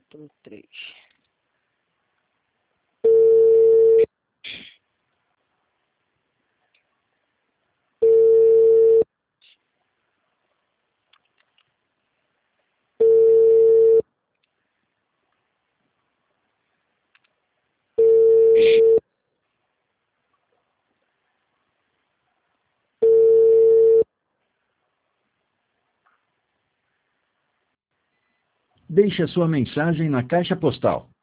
4-3. Deixe a sua mensagem na caixa postal